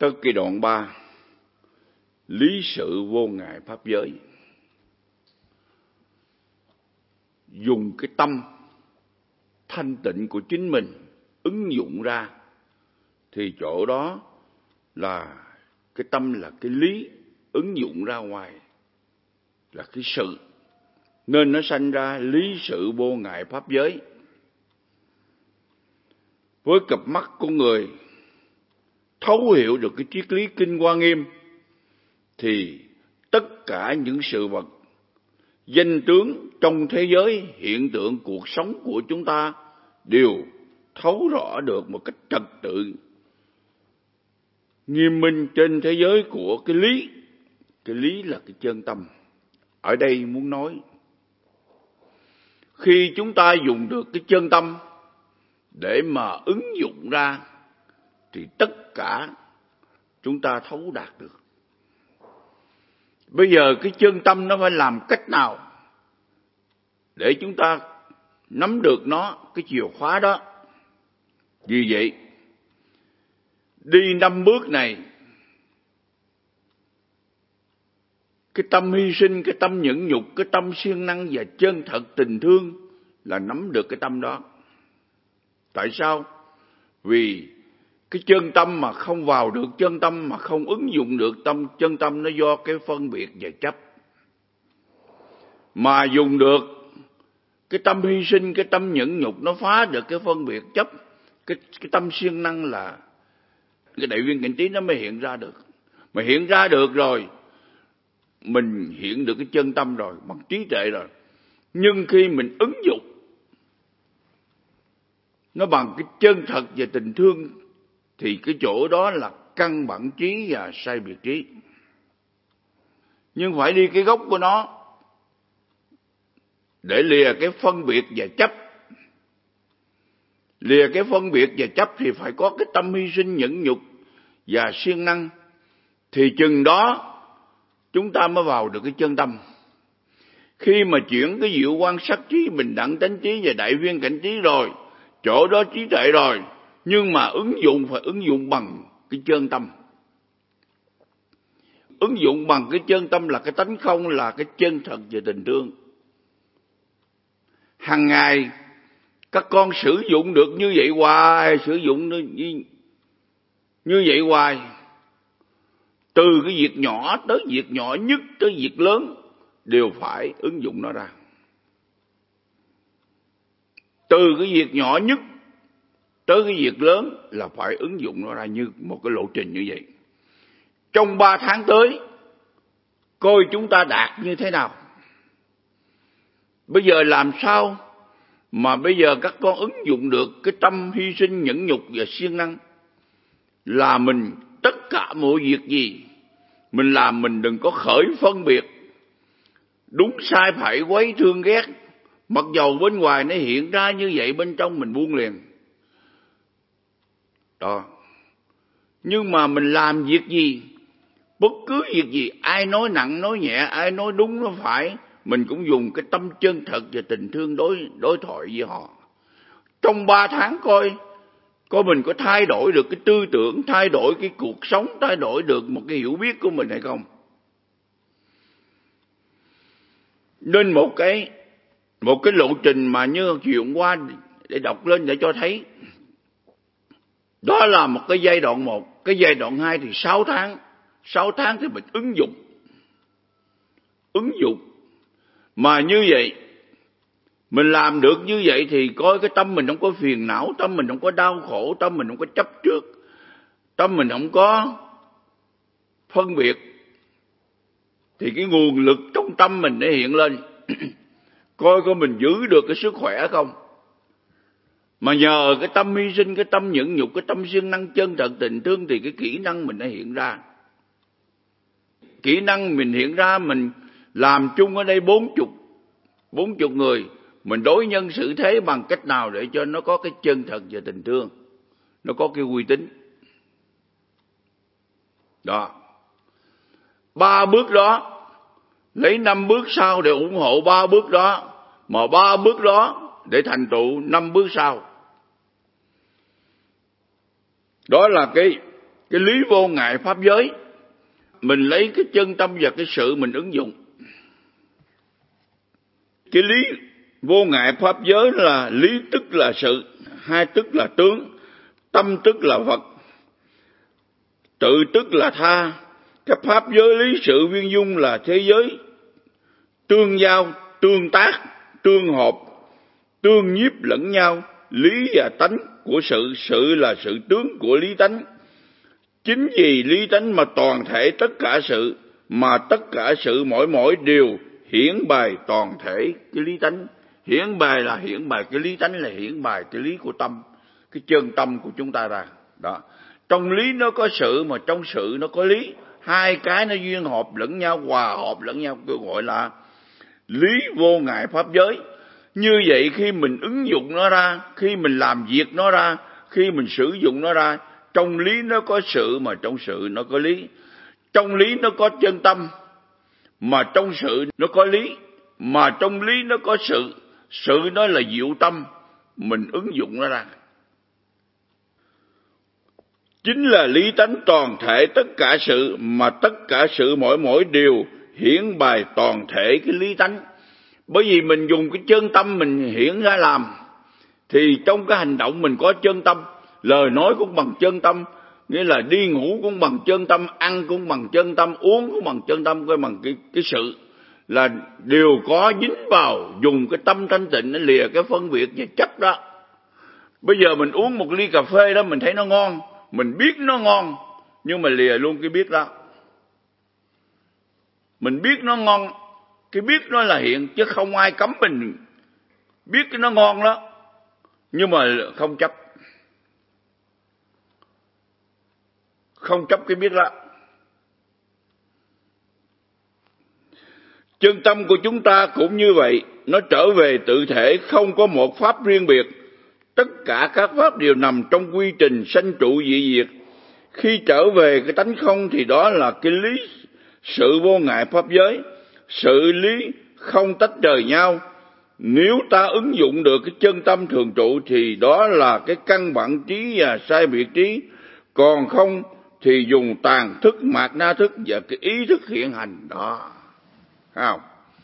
tới cái đoạn 3, lý sự vô ngại pháp giới. Dùng cái tâm thanh tịnh của chính mình ứng dụng ra, thì chỗ đó là cái tâm là cái lý, ứng dụng ra ngoài là cái sự, nên nó sanh ra lý sự vô ngại pháp giới. Với cặp mắt của người thấu hiểu được cái triết lý Kinh Hoa Nghiêm, thì tất cả những sự vật, danh tướng trong thế giới, hiện tượng cuộc sống của chúng ta đều thấu rõ được một cách trật tự, nghiêm minh trên thế giới của cái lý. Cái lý là cái chân tâm. Ở đây muốn nói, khi chúng ta dùng được cái chân tâm để mà ứng dụng ra, thì tất cả chúng ta thấu đạt được. Bây giờ cái chân tâm nó phải làm cách nào để chúng ta nắm được nó, cái chìa khóa đó. Vì vậy, đi 5 bước này, cái tâm hy sinh, cái tâm nhẫn nhục, cái tâm siêng năng và chân thật tình thương là nắm được cái tâm đó. Tại sao? Vì cái chân tâm mà không vào được chân tâm, mà không ứng dụng được chân tâm, nó do cái phân biệt và chấp. Mà dùng được cái tâm hy sinh, cái tâm nhẫn nhục, nó phá được cái phân biệt chấp. Cái tâm siêng năng là cái đại viên cảnh trí nó mới hiện ra được. Mà hiện ra được rồi, mình hiện được cái chân tâm rồi, bằng trí tuệ rồi. Nhưng khi mình ứng dụng nó bằng cái chân thật và tình thương, thì cái chỗ đó là căn bản trí và sai biệt trí. Nhưng phải đi cái gốc của nó, để lìa cái phân biệt và chấp. Lìa cái phân biệt và chấp thì phải có cái tâm hy sinh nhẫn nhục và siêng năng. Thì chừng đó chúng ta mới vào được cái chân tâm. Khi mà chuyển cái diệu quan sát trí, bình đẳng tánh trí và đại viên cảnh trí rồi, chỗ đó trí tuệ rồi, nhưng mà ứng dụng phải ứng dụng bằng cái chân tâm. Ứng dụng bằng cái chân tâm là cái tánh không, là cái chân thật và tình thương. Hằng ngày các con sử dụng được như vậy hoài, sử dụng như vậy hoài. Từ cái việc nhỏ tới việc nhỏ nhất, tới việc lớn, đều phải ứng dụng nó ra. Từ cái việc nhỏ nhất tới cái việc lớn là phải ứng dụng nó ra như một cái lộ trình như vậy. Trong 3 tháng tới, coi chúng ta đạt như thế nào. Bây giờ làm sao mà bây giờ các con ứng dụng được cái tâm hy sinh nhẫn nhục và siêng năng, là mình tất cả mọi việc gì mình làm, mình đừng có khởi phân biệt đúng sai phải, quấy thương ghét. Mặc dầu bên ngoài nó hiện ra như vậy, bên trong mình buông liền đó. Nhưng mà mình làm việc gì, bất cứ việc gì, ai nói nặng nói nhẹ, ai nói đúng nói phải, mình cũng dùng cái tâm chân thật và tình thương đối thoại với họ. Trong 3 tháng coi mình có thay đổi được cái tư tưởng, thay đổi cái cuộc sống, thay đổi được một cái hiểu biết của mình hay không. Nên một cái lộ trình mà như chuyện qua để đọc lên để cho thấy. Đó là một cái giai đoạn 1. Cái giai đoạn 2 thì 6 tháng. 6 tháng thì mình ứng dụng. Mà như vậy, mình làm được như vậy thì coi cái tâm mình không có phiền não, tâm mình không có đau khổ, tâm mình không có chấp trước, tâm mình không có phân biệt, thì cái nguồn lực trong tâm mình nó hiện lên. Coi mình giữ được cái sức khỏe không. Mà nhờ cái tâm hy sinh, cái tâm nhẫn nhục, cái tâm siêng năng chân thật tình thương, thì cái kỹ năng mình nó hiện ra. Kỹ năng mình hiện ra, mình làm chung ở đây 40 người, mình đối nhân xử thế bằng cách nào để cho nó có cái chân thật và tình thương, nó có cái uy tín đó. 3 bước đó, lấy 5 bước sau để ủng hộ 3 bước đó, mà 3 bước đó để thành tựu 5 bước sau. Đó là cái cái lý vô ngại pháp giới. Mình lấy cái chân tâm và cái sự mình ứng dụng. Cái lý vô ngại pháp giới là lý tức là sự, hai tức là tướng, tâm tức là vật, tự tức là tha. Cái pháp giới lý sự viên dung là thế giới tương giao, tương tác, tương hợp, tương nhiếp lẫn nhau. Lý và tánh của sự, sự là sự tướng của lý tánh. Chính vì lý tánh mà toàn thể tất cả sự, mà tất cả sự mỗi mỗi đều hiển bày toàn thể cái lý tánh. Hiển bày là hiển bày cái lý tánh, là hiển bày cái lý của tâm, cái chân tâm của chúng ta ra. Đó. Trong lý nó có sự, mà trong sự nó có lý. Hai cái nó duyên hợp lẫn nhau, hòa hợp lẫn nhau, tôi gọi là lý vô ngại pháp giới. Như vậy khi mình ứng dụng nó ra, khi mình làm việc nó ra, khi mình sử dụng nó ra, trong lý nó có sự, mà trong sự nó có lý. Trong lý nó có chân tâm, mà trong sự nó có lý. Mà trong lý nó có sự, sự nó là diệu tâm, mình ứng dụng nó ra. Chính là lý tánh toàn thể tất cả sự, mà tất cả sự mỗi mỗi đều hiển bày toàn thể cái lý tánh. Bởi vì mình dùng cái chân tâm mình hiển ra làm, thì trong cái hành động mình có chân tâm, lời nói cũng bằng chân tâm, nghĩa là đi ngủ cũng bằng chân tâm, ăn cũng bằng chân tâm, uống cũng bằng chân tâm, coi bằng cái sự là đều có dính vào, dùng cái tâm thanh tịnh để lìa cái phân biệt và chấp đó. Bây giờ mình uống một ly cà phê đó, mình thấy nó ngon, mình biết nó ngon, nhưng mà lìa luôn cái biết đó. Mình biết nó ngon, cái biết nó là hiện, chứ không ai cấm mình biết cái nó ngon đó, nhưng mà không chấp. Không chấp cái biết đó. Chân tâm của chúng ta cũng như vậy, nó trở về tự thể, không có một pháp riêng biệt. Tất cả các pháp đều nằm trong quy trình sanh trụ dị diệt. Khi trở về cái tánh không thì đó là cái lý sự vô ngại pháp giới. Sự lý không tách rời nhau. Nếu ta ứng dụng được cái chân tâm thường trụ thì đó là cái căn bản trí và sai biệt trí. Còn không thì dùng tàn thức, mạt na thức và cái ý thức hiện hành đó. Không?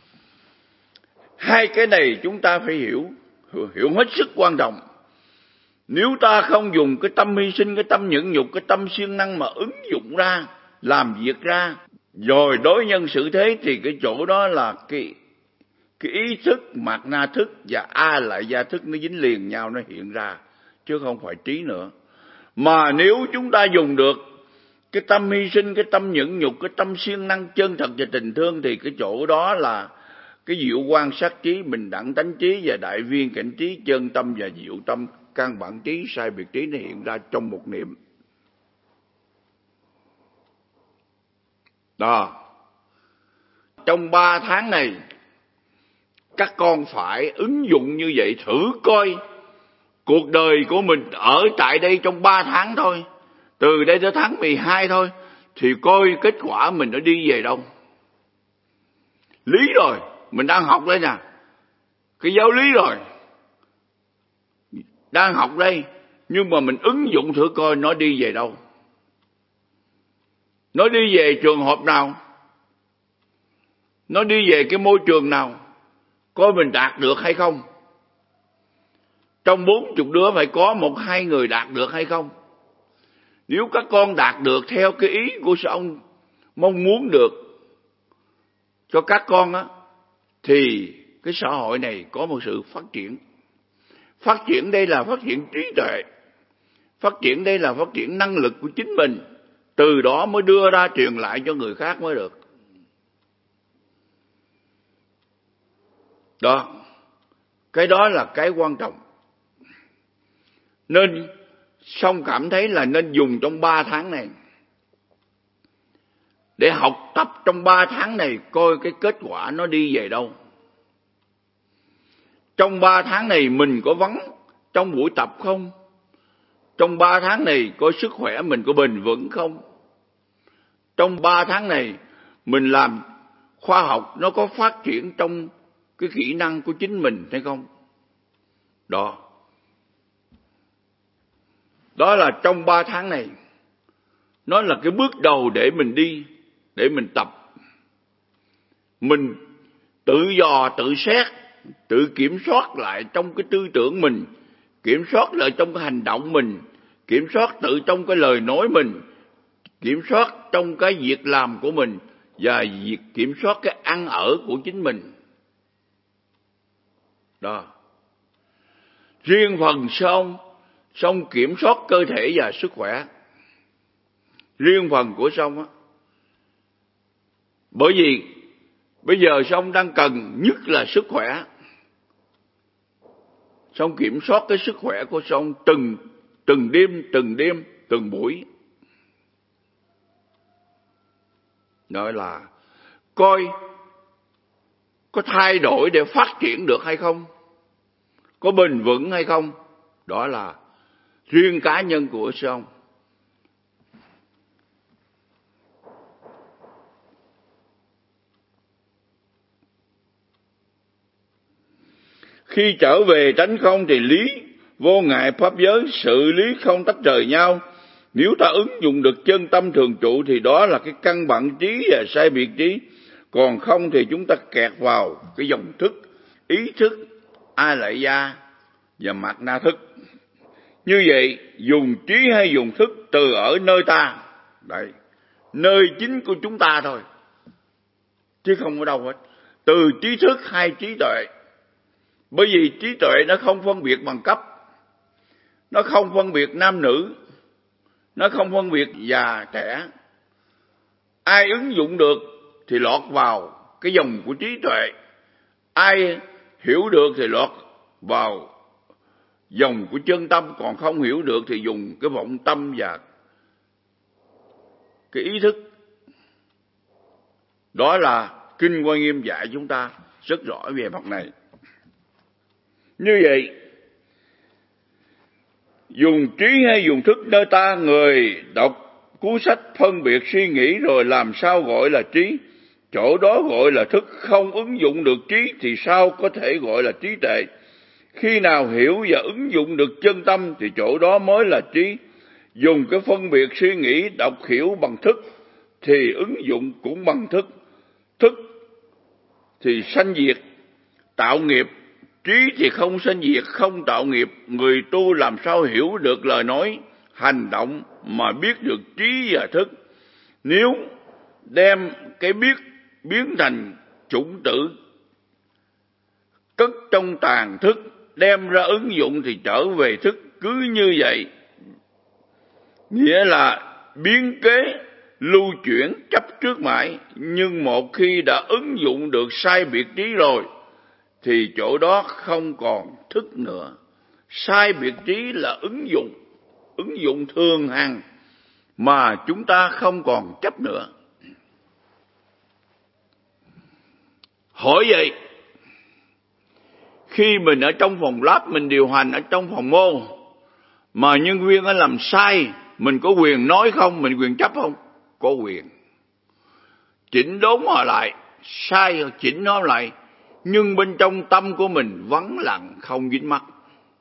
Hai cái này chúng ta phải hiểu hết sức quan trọng. Nếu ta không dùng cái tâm hy sinh, cái tâm nhẫn nhục, cái tâm siêng năng mà ứng dụng ra, làm việc ra, rồi đối nhân xử thế, thì cái chỗ đó là cái ý thức, mạt na thức và a lại gia thức nó dính liền nhau, nó hiện ra, chứ không phải trí nữa. Mà nếu chúng ta dùng được cái tâm hy sinh, cái tâm nhẫn nhục, cái tâm siêng năng chân thật và tình thương, thì cái chỗ đó là cái diệu quan sát trí, bình đẳng tánh trí và đại viên cảnh trí, chân tâm và diệu tâm, căn bản trí, sai biệt trí nó hiện ra trong một niệm. Đó. Trong 3 tháng này, các con phải ứng dụng như vậy, thử coi cuộc đời của mình ở tại đây trong 3 tháng thôi, từ đây tới tháng 12 thôi, thì coi kết quả mình nó đi về đâu. Lý rồi, mình đang học đây nè, cái giáo lý rồi, đang học đây, nhưng mà mình ứng dụng thử coi nó đi về đâu. Nó đi về trường hợp nào? Nó đi về cái môi trường nào? Coi mình đạt được hay không? Trong 40 đứa phải có 1-2 người đạt được hay không? Nếu các con đạt được theo cái ý của ông mong muốn được cho các con á, thì cái xã hội này có một sự phát triển. Phát triển đây là phát triển trí tuệ. Phát triển đây là phát triển năng lực của chính mình. Từ đó mới đưa ra truyền lại cho người khác mới được. Đó. Cái đó là cái quan trọng. Nên Song cảm thấy là nên dùng trong 3 tháng này để học tập trong 3 tháng này, coi cái kết quả nó đi về đâu. Trong 3 tháng này mình có vắng trong buổi tập không? Trong 3 tháng này coi sức khỏe mình có bền vững không? Trong 3 tháng này mình làm khoa học nó có phát triển trong cái kỹ năng của chính mình hay không? Đó là trong 3 tháng này. Nó là cái bước đầu để mình đi, để mình tập. Mình tự dò, tự xét, tự kiểm soát lại trong cái tư tưởng mình, kiểm soát lại trong cái hành động mình, kiểm soát tự trong cái lời nói mình, kiểm soát trong cái việc làm của mình, và việc kiểm soát cái ăn ở của chính mình. Đó. Riêng phần xong kiểm soát cơ thể và sức khỏe. Riêng phần của xong á. Bởi vì bây giờ xong đang cần nhất là sức khỏe. Xong kiểm soát cái sức khỏe của xong từng đêm, từng buổi. Nói là coi có thay đổi để phát triển được hay không, có bền vững hay không. Đó là riêng cá nhân của xong. Khi trở về tánh không thì lý vô ngại pháp giới, sự lý không tách rời nhau. Nếu ta ứng dụng được chân tâm thường trụ thì đó là cái căn bản trí và sai biệt trí. Còn không thì chúng ta kẹt vào cái dòng thức, ý thức, a lại gia và mạt na thức. Như vậy dùng trí hay dùng thức từ ở nơi ta. Đấy, nơi chính của chúng ta thôi, chứ không ở đâu hết. Từ trí thức hay trí tuệ. Bởi vì trí tuệ nó không phân biệt bằng cấp, nó không phân biệt nam nữ, nó không phân biệt già trẻ. Ai ứng dụng được thì lọt vào cái dòng của trí tuệ, ai hiểu được thì lọt vào dòng của chân tâm, còn không hiểu được thì dùng cái vọng tâm và cái ý thức. Đó là Kinh Hoa Nghiêm dạy chúng ta rất rõ về mặt này. Như vậy, dùng trí hay dùng thức nơi ta, người đọc cuốn sách phân biệt suy nghĩ rồi làm sao gọi là trí? Chỗ đó gọi là thức. Không ứng dụng được trí thì sao có thể gọi là trí tuệ? Khi nào hiểu và ứng dụng được chân tâm thì chỗ đó mới là trí. Dùng cái phân biệt suy nghĩ đọc hiểu bằng thức thì ứng dụng cũng bằng thức. Thức thì sanh diệt, tạo nghiệp. Trí thì không sanh diệt, không tạo nghiệp. Người tu làm sao hiểu được lời nói, hành động mà biết được trí và thức? Nếu đem cái biết biến thành chủng tử cất trong tàn thức, đem ra ứng dụng thì trở về thức. Cứ như vậy, nghĩa là biến kế lưu chuyển chấp trước mãi. Nhưng một khi đã ứng dụng được sai biệt trí rồi thì chỗ đó không còn thức nữa. Sai biệt trí là ứng dụng thường hằng mà chúng ta không còn chấp nữa. Hỏi vậy, khi mình ở trong phòng lab, mình điều hành ở trong phòng mô, mà nhân viên nó làm sai, mình có quyền nói không? Mình quyền chấp không? Có quyền. Chỉnh đốn họ lại, sai chỉnh nó lại, nhưng bên trong tâm của mình vắng lặng không dính mắc.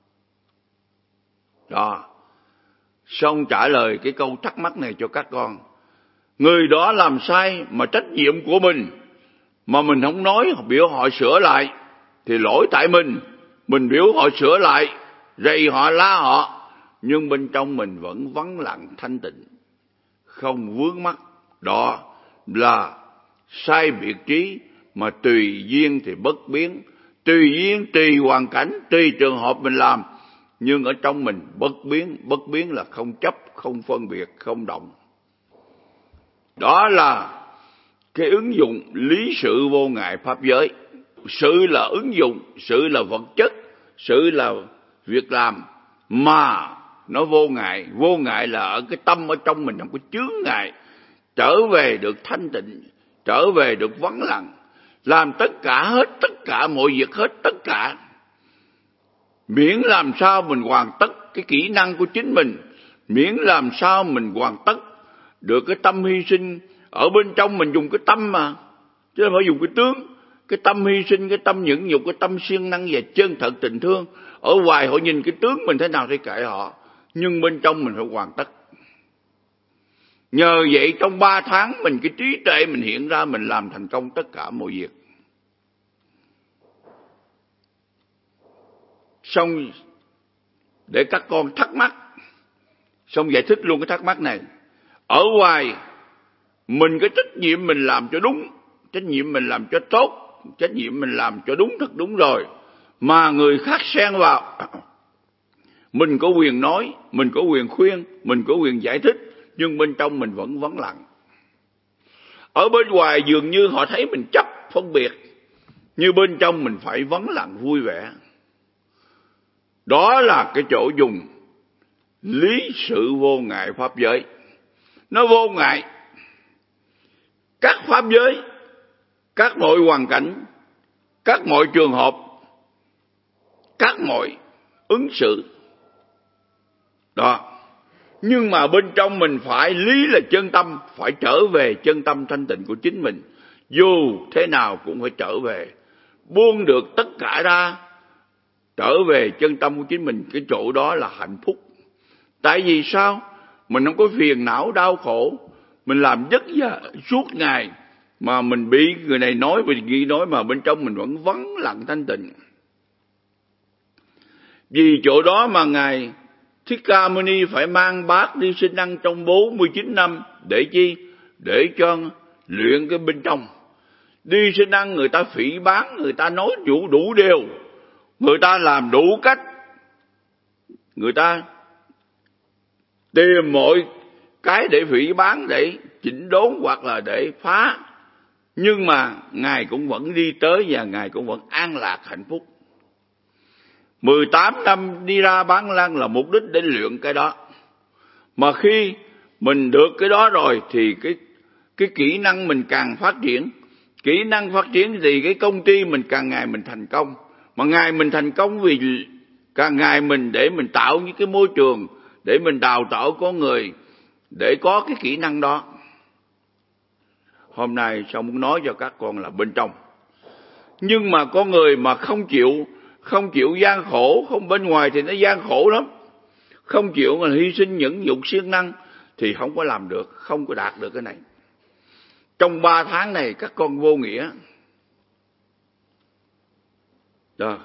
Đó. Xong trả lời cái câu thắc mắc này cho các con. Người đó làm sai mà trách nhiệm của mình, mà mình không nói, biểu họ sửa lại thì lỗi tại mình biểu họ sửa lại, rầy họ, la họ, nhưng bên trong mình vẫn vắng lặng thanh tịnh, không vướng mắc. Đó là sai biệt trí, mà tùy duyên thì bất biến, tùy duyên, tùy hoàn cảnh, tùy trường hợp mình làm, nhưng ở trong mình bất biến là không chấp, không phân biệt, không động. Đó là cái ứng dụng lý sự vô ngại pháp giới. Sự là ứng dụng, sự là vật chất, sự là việc làm, mà nó vô ngại. Vô ngại là ở cái tâm ở trong mình không có chướng ngại, trở về được thanh tịnh, trở về được vắng lặng, làm tất cả hết, tất cả mọi việc hết tất cả, miễn làm sao mình hoàn tất cái kỹ năng của chính mình, miễn làm sao mình hoàn tất được cái tâm hy sinh. Ở bên trong mình dùng cái tâm mà, chứ không phải dùng cái tướng. Cái tâm hy sinh, cái tâm nhẫn nhục, cái tâm siêng năng và chân thật tình thương. Ở ngoài họ nhìn cái tướng mình thế nào thì kệ họ, nhưng bên trong mình phải hoàn tất. Nhờ vậy trong 3 tháng mình cái trí tuệ mình hiện ra, mình làm thành công tất cả mọi việc. Xong để các con thắc mắc, xong giải thích luôn cái thắc mắc này. Ở ngoài mình cái trách nhiệm mình làm cho đúng, trách nhiệm mình làm cho tốt, trách nhiệm mình làm cho đúng thật đúng rồi, mà người khác xen vào, mình có quyền nói, mình có quyền khuyên, mình có quyền giải thích, nhưng bên trong mình vẫn vắng lặng. Ở bên ngoài dường như họ thấy mình chấp phân biệt, nhưng bên trong mình phải vắng lặng vui vẻ. Đó là cái chỗ dùng lý sự vô ngại pháp giới. Nó vô ngại các pháp giới, các mọi hoàn cảnh, các mọi trường hợp, các mọi ứng xử. Đó. Nhưng mà bên trong mình phải lý là chân tâm, phải trở về chân tâm thanh tịnh của chính mình. Dù thế nào cũng phải trở về, buông được tất cả ra, trở về chân tâm của chính mình. Cái chỗ đó là hạnh phúc. Tại vì sao? Mình không có phiền não đau khổ, mình làm vất vả suốt ngày, mà mình bị người này nói, mình nghĩ nói, mà bên trong mình vẫn vắng lặng thanh tịnh. Vì chỗ đó mà Ngài Thích Ca Mâu Ni phải mang bát đi sinh ăn trong 49 năm. Để chi? Để cho luyện cái bên trong. Đi sinh ăn người ta phỉ báng, người ta nói đủ điều, người ta làm đủ cách, người ta tìm mọi cái để phỉ báng, để chỉnh đốn hoặc là để phá. Nhưng mà Ngài cũng vẫn đi tới và Ngài cũng vẫn an lạc hạnh phúc. 18 năm đi ra Bán Lăng là mục đích để luyện cái đó. Mà khi mình được cái đó rồi thì cái kỹ năng mình càng phát triển. Kỹ năng phát triển thì cái công ty mình càng ngày mình thành công. Mà ngày mình thành công vì càng ngày mình để mình tạo những cái môi trường, để mình đào tạo con người để có cái kỹ năng đó. Hôm nay sao muốn nói cho các con là bên trong. Nhưng mà con người mà không chịu gian khổ, không bên ngoài thì nó gian khổ lắm. Không chịu mà hy sinh nhẫn nhục siêng năng thì không có làm được, không có đạt được cái này. Trong 3 tháng này các con vô nghĩa. Đó.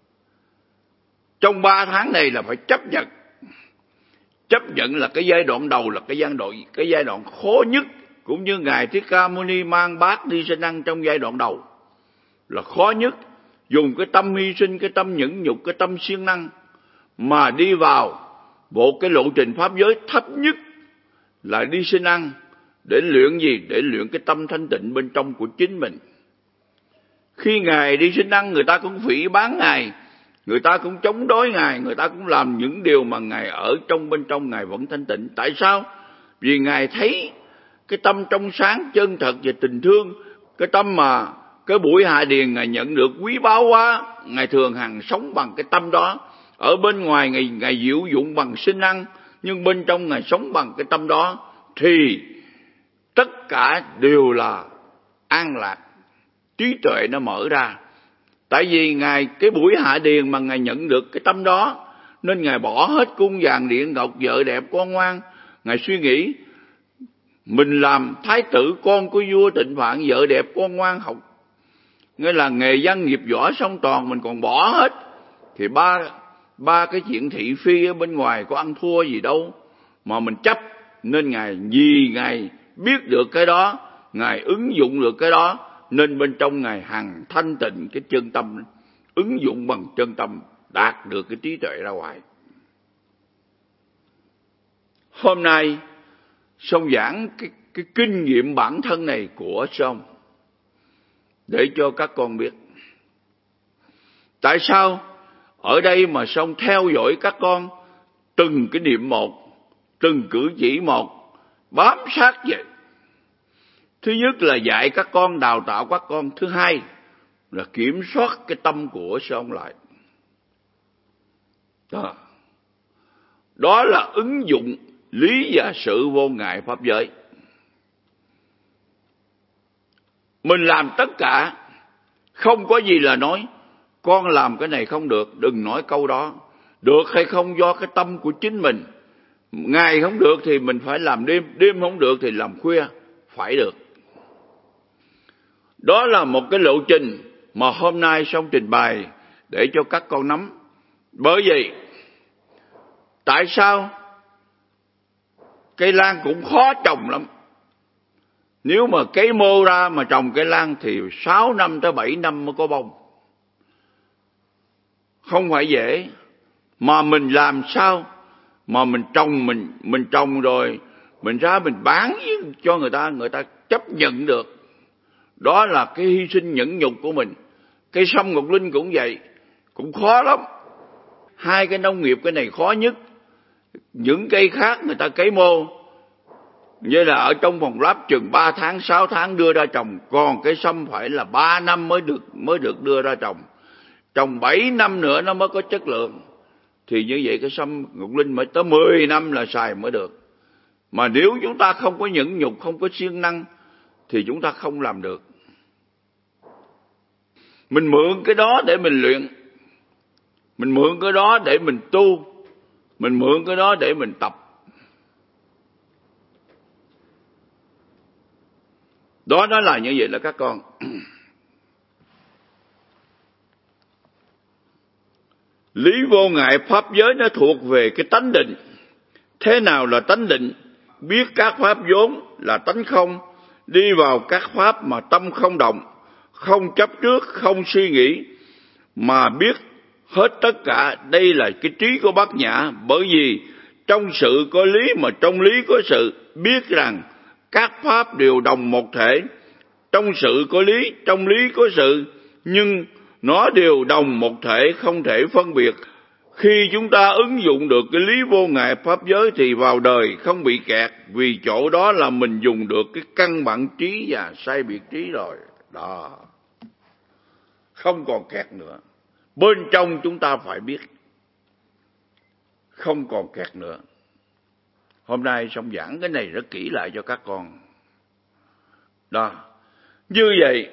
Trong 3 tháng này là phải chấp nhận. Chấp nhận là cái giai đoạn đầu, là cái giai đoạn khó nhất. Cũng như Ngài Thích Ca Mâu Ni mang bát đi sinh ăn trong giai đoạn đầu là khó nhất. Dùng cái tâm hy sinh, cái tâm nhẫn nhục, cái tâm siêng năng mà đi vào một cái lộ trình pháp giới thấp nhất là đi sinh ăn. Để luyện gì? Để luyện cái tâm thanh tịnh bên trong của chính mình. Khi Ngài đi sinh ăn, người ta cũng phỉ báng Ngài, người ta cũng chống đối Ngài, người ta cũng làm những điều mà Ngài ở trong bên trong Ngài vẫn thanh tịnh. Tại sao? Vì Ngài thấy cái tâm trong sáng, chân thật và tình thương. Cái tâm mà cái buổi hạ điền Ngài nhận được quý báu quá, Ngài thường hằng sống bằng cái tâm đó. Ở bên ngoài Ngài diệu dụng bằng sinh ăn, nhưng bên trong Ngài sống bằng cái tâm đó, thì tất cả đều là an lạc, trí tuệ nó mở ra. Tại vì Ngài cái buổi hạ điền mà Ngài nhận được cái tâm đó, nên Ngài bỏ hết cung vàng điện ngọc, vợ đẹp con ngoan. Ngài suy nghĩ mình làm thái tử, con của vua Tịnh Phạn, vợ đẹp con ngoan, học nghĩa là nghề văn nghiệp võ song toàn, mình còn bỏ hết thì ba cái chuyện thị phi ở bên ngoài có ăn thua gì đâu mà mình chấp. Nên vì Ngài biết được cái đó, Ngài ứng dụng được cái đó, nên bên trong Ngài hằng thanh tịnh cái chân tâm, ứng dụng bằng chân tâm đạt được cái trí tuệ ra ngoài. Hôm nay Song giảng cái kinh nghiệm bản thân này của Song để cho các con biết. Tại sao ở đây mà Song theo dõi các con từng cái niệm một, từng cử chỉ một, bám sát vậy. Thứ nhất là dạy các con, đào tạo các con. Thứ hai là kiểm soát cái tâm của Song lại. Đó là ứng dụng lý và sự vô ngại pháp giới. Mình làm tất cả, không có gì là nói con làm cái này không được, đừng nói câu đó. Được hay không do cái tâm của chính mình. Ngày không được thì mình phải làm đêm, đêm không được thì làm khuya, phải được. Đó là một cái lộ trình mà hôm nay Xong trình bày để cho các con nắm. Bởi vậy, tại sao cây lan cũng khó trồng lắm. Nếu mà cấy mô ra mà trồng cây lan thì 6 năm tới 7 năm mới có bông. Không phải dễ. Mà mình làm sao mà mình trồng rồi mình ra mình bán cho người ta chấp nhận được. Đó là cái hy sinh nhẫn nhục của mình. Cây sâm ngọc linh cũng vậy, cũng khó lắm. Hai cái nông nghiệp cái này khó nhất. Những cây khác người ta cấy mô, như là ở trong phòng lab chừng 3 tháng 6 tháng đưa ra trồng, còn cây sâm phải là 3 năm mới được đưa ra trồng. Trồng 7 năm nữa nó mới có chất lượng. Thì như vậy cái sâm ngọc linh mới tới 10 năm là xài mới được. Mà nếu chúng ta không có nhẫn nhục, không có siêng năng thì chúng ta không làm được. Mình mượn cái đó để mình luyện, mình mượn cái đó để mình tu, mình mượn cái đó để mình tập. Đó là như vậy là các con. Lý vô ngại pháp giới nó thuộc về cái tánh định. Thế nào là tánh định? Biết các pháp vốn là tánh không, đi vào các pháp mà tâm không động, không chấp trước, không suy nghĩ, mà biết hết tất cả. Đây là cái trí của Bát Nhã. Bởi vì trong sự có lý mà trong lý có sự, biết rằng các pháp đều đồng một thể. Trong sự có lý, trong lý có sự, nhưng nó đều đồng một thể, không thể phân biệt. Khi chúng ta ứng dụng được cái lý vô ngại pháp giới thì vào đời không bị kẹt, vì chỗ đó là mình dùng được cái căn bản trí và sai biệt trí rồi. Đó. Không còn kẹt nữa. Bên trong chúng ta phải biết. Không còn kẹt nữa. Hôm nay Xong giảng cái này rất kỹ lại cho các con. Đó. Như vậy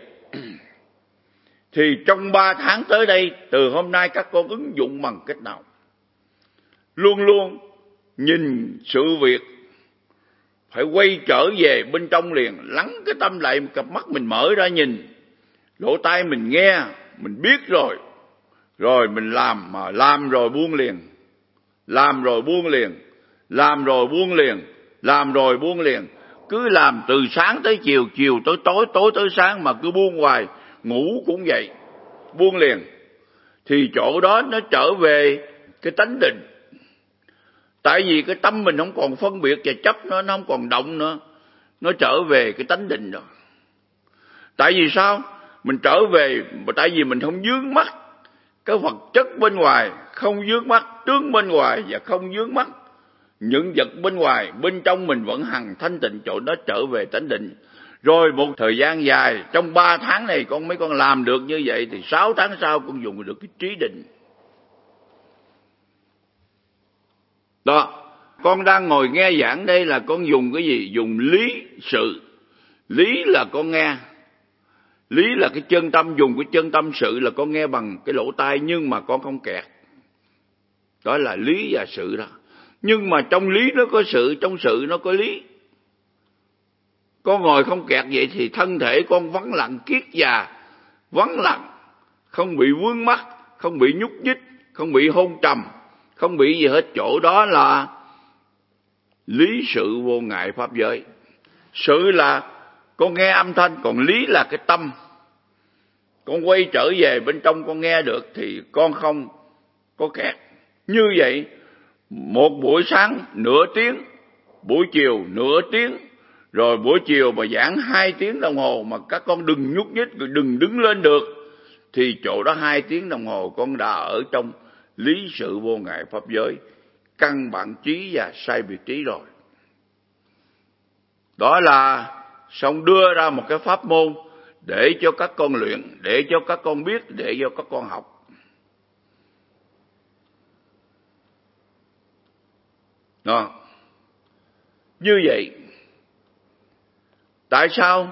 thì trong 3 tháng tới đây, từ hôm nay các con ứng dụng bằng cách nào? Luôn luôn nhìn sự việc, phải quay trở về bên trong liền, lắng cái tâm lại, cặp mắt mình mở ra nhìn, lỗ tai mình nghe, mình biết rồi. Rồi mình làm, mà làm rồi buông liền. Làm rồi buông liền. Làm rồi buông liền. Làm rồi buông liền. Cứ làm từ sáng tới chiều, chiều tới tối, tối tới sáng mà cứ buông hoài. Ngủ cũng vậy, buông liền. Thì chỗ đó nó trở về cái tánh định. Tại vì cái tâm mình không còn phân biệt và chấp nó không còn động nữa. Nó trở về cái tánh định rồi. Tại vì sao? Mình trở về, tại vì mình không vướng mắc cái vật chất bên ngoài, không vướng mắc tướng bên ngoài, và không vướng mắc những vật bên ngoài. Bên trong mình vẫn hằng thanh tịnh, chỗ đó trở về tánh định. Rồi một thời gian dài, trong 3 tháng này mấy con làm được như vậy, thì 6 tháng sau con dùng được cái trí định. Đó, con đang ngồi nghe giảng đây là con dùng cái gì? Dùng lý sự. Lý là con nghe. Lý là cái chân tâm, dùng cái chân tâm. Sự là con nghe bằng cái lỗ tai nhưng mà con không kẹt. Đó là lý và sự đó. Nhưng mà trong lý nó có sự, trong sự nó có lý. Con ngồi không kẹt vậy thì thân thể con vắng lặng kiết già, vắng lặng, không bị vướng mắc, không bị nhúc nhích, không bị hôn trầm, không bị gì hết. Chỗ đó là lý sự vô ngại pháp giới. Sự là con nghe âm thanh, còn lý là cái tâm. Con quay trở về bên trong con nghe được thì con không có kẹt. Như vậy, một buổi sáng nửa tiếng, buổi chiều nửa tiếng, rồi buổi chiều mà giảng 2 tiếng đồng hồ mà các con đừng nhúc nhích, đừng đứng lên được, thì chỗ đó 2 tiếng đồng hồ con đã ở trong lý sự vô ngại pháp giới, căn bản trí và sai biệt trí rồi. Đó là Xong đưa ra một cái pháp môn để cho các con luyện, để cho các con biết, để cho các con học. Đó. Như vậy, tại sao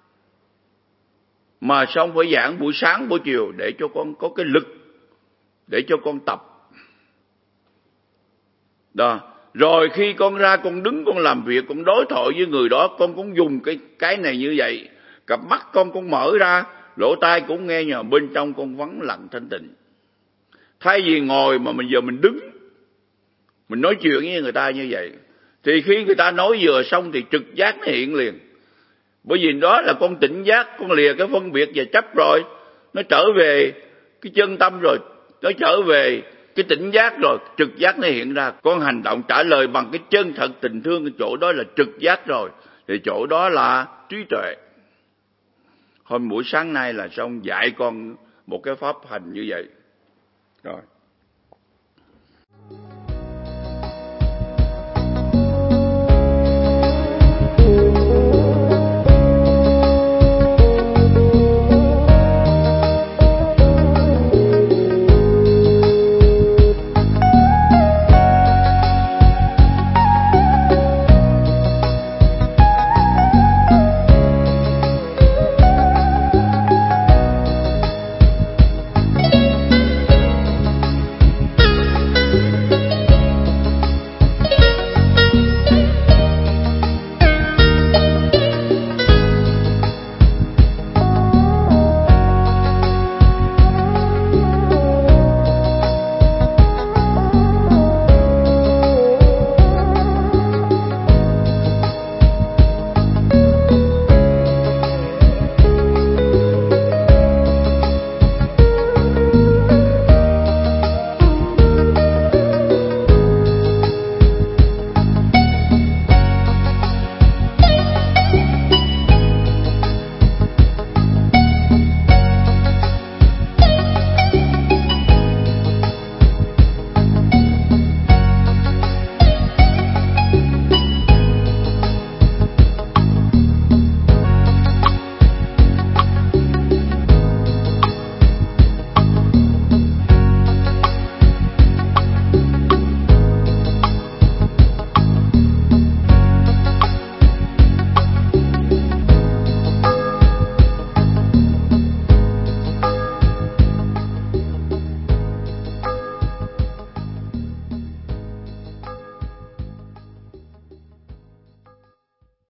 mà Xong phải giảng buổi sáng buổi chiều? Để cho con có cái lực, để cho con tập. Đó, Rồi khi con ra con đứng con làm việc, con đối thoại với người đó, con cũng dùng cái này như vậy. Cặp mắt con mở ra, lỗ tai cũng nghe, nhờ bên trong con vắng lặng thanh tịnh. Thay vì ngồi mà giờ mình đứng, mình nói chuyện với người ta như vậy, thì khi người ta nói vừa xong thì trực giác nó hiện liền. Bởi vì đó là con tỉnh giác, con lìa cái phân biệt và chấp rồi, nó trở về cái chân tâm rồi, nó trở về cái tỉnh giác rồi, trực giác nó hiện ra. Con hành động trả lời bằng cái chân thật tình thương, cái chỗ đó là trực giác rồi, thì chỗ đó là trí tuệ. Hôm buổi sáng nay là xong dạy con một cái pháp hành như vậy rồi.